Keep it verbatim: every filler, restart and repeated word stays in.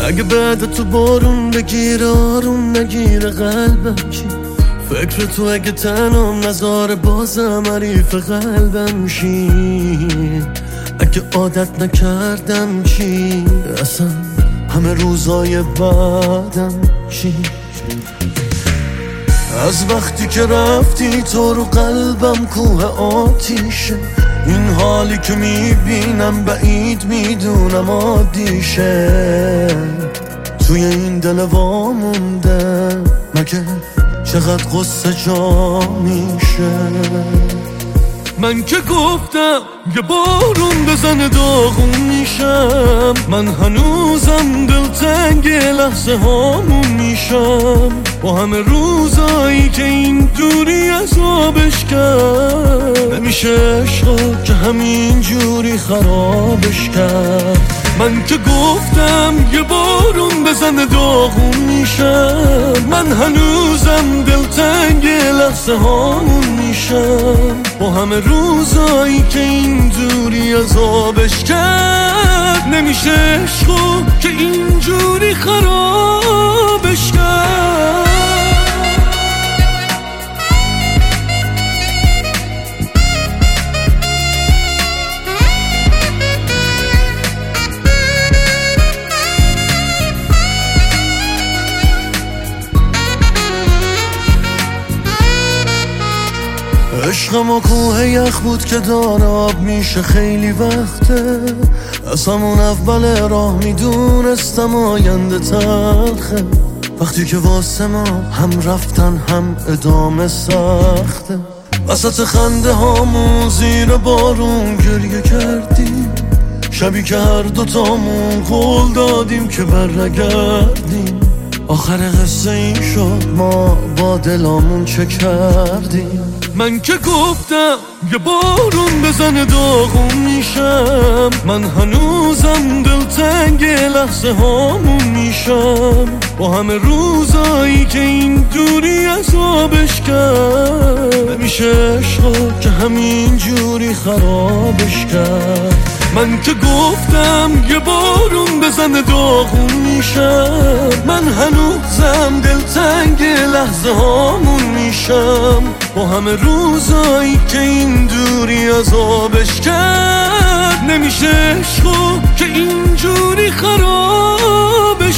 اگه بعد تو بارون بگیره آروم نگیره قلبم چی؟ فکر تو اگه تنم نذاره بازم حریف قلبم شی؟ اگه عادت نکردم چی؟ اصلا همه روزای بعدم چی؟ از وقتی که رفتی تو رو قلبم کوه آتیشه، این حالی که میبینم بعید میدونم عادیشه، توی این دل وامونده مگه چقدر قصه جا میشه. من که گفتم یه بارون بزنه داغون میشم، من هنوزم دلتنگ لحظه هامون میشم، با همه روزایی که این دوری عذابش کرد، نمیشه عشقا که همین جوری خرابش کرد. من که گفتم یه بارون بزنه داغون میشم، من هنوزم دلتنگ لحظه هامون میشم، با همه روزایی که این دوری عذابش کرد، نمیشه عشقو که اینجوری خرابش کرد. عشقم و کوه یخ بود که داره آب میشه خیلی وقته، از همون اول راه میدونستم آینده تلخه، وقتی که واسه ما هم رفتن هم ادامه سخته، وسط خنده هامون زیر بارون گریه کردیم، شبی که هر دوتامون قول دادیم که برنگردیم، آخر قصه این شد ما با دلامون چه کردیم. من که گفتم یه بارون بزنه داغون میشم، من هنوزم دلتنگ لحظه هامون میشم، با همه روزایی که این دوری عذابش کرد، نمیشه عشقا که همین جوری خرابش کرد. من که گفتم یه بارون بزنه داغون میشم، من هنوزم دلتنگ لحظه هامون میشم، با همه روزایی که این دوری عذابش کرد، نمیشه عشقو که اینجوری خرابش